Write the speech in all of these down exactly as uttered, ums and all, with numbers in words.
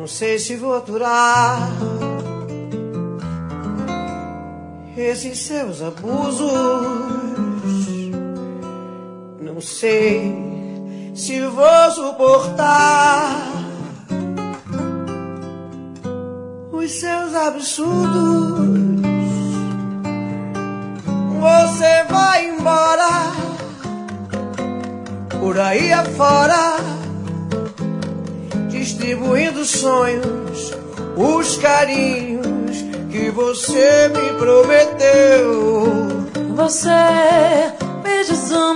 Não sei se vou aturar esses seus abusos. Não sei se vou suportar os seus absurdos. Você vai embora por aí afora, distribuindo sonhos, os carinhos que você me prometeu. Você me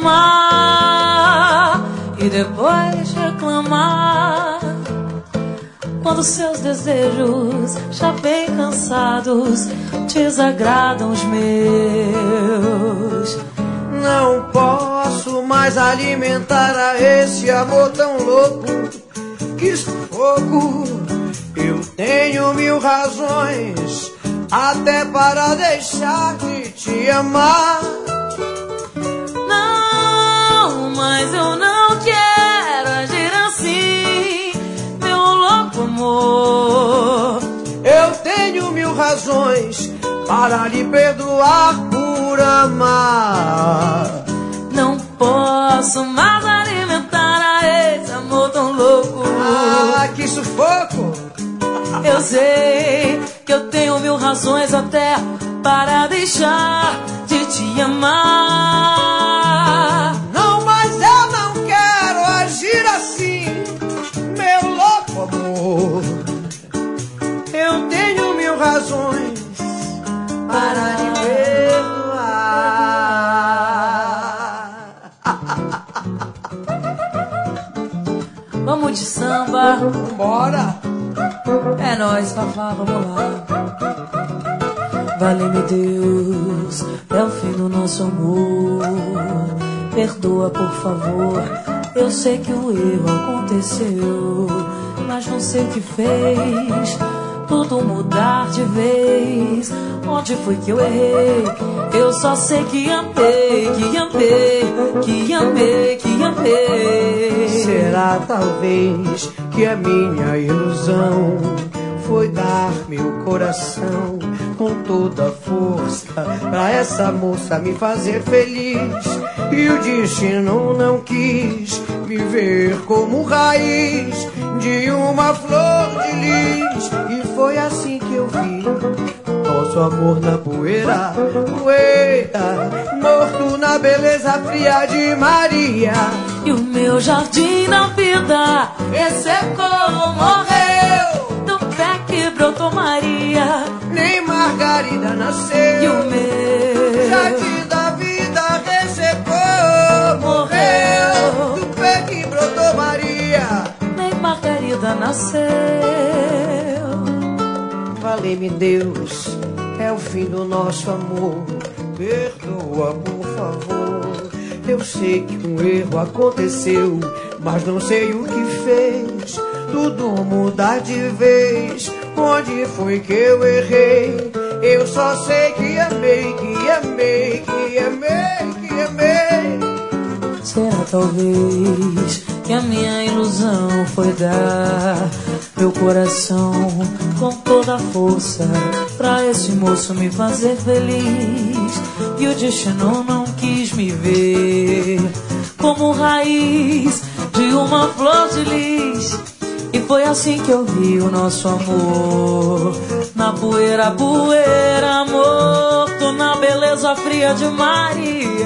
desama e depois reclamar quando seus desejos, já bem cansados, desagradam os meus. Não posso mais alimentar a esse amor tão louco, que sufoco. Eu tenho mil razões até para deixar de te amar. Não, mas eu não quero agir assim, meu louco amor. Eu tenho mil razões para lhe perdoar por amar. Não posso mais alimentar a esse amor tão louco. Ah, que sufoco! Eu sei que eu tenho mil razões até para deixar de te amar. Não, mas eu não quero agir assim, meu louco amor. Eu tenho mil razões para lhe perdoar. Vamos de samba. Bora! É nóis, Fafá, vamos lá. Vale-me Deus, é o fim do nosso amor. Perdoa, por favor. Eu sei que o erro aconteceu, mas não sei o que fez tudo mudar de vez. Onde foi que eu errei? Eu só sei que amei, que amei, que amei, que amei. Será talvez que a minha ilusão foi dar meu coração com toda a força pra essa moça me fazer feliz. E o destino não quis me ver como raiz de uma flor de lis. E foi assim que eu vi nosso amor na poeira, poeira, morto na beleza fria de Maria. E o meu jardim da vida ressecou, morreu. Do pé que brotou Maria, nem Margarida nasceu. E o meu jardim da vida ressecou, morreu. Do pé que brotou Maria, nem Margarida nasceu. Vale-me Deus, é o fim do nosso amor. Perdoa, por favor. Eu sei que um erro aconteceu, mas não sei o que fez tudo mudar de vez. Onde foi que eu errei? Eu só sei que amei, que amei, que amei, que amei. Será talvez que a minha ilusão foi dar meu coração com toda a força pra esse moço me fazer feliz. E o destino não quis me ver como raiz de uma flor de lis. E foi assim que eu vi o nosso amor na poeira, poeira, morto na beleza fria de Maria.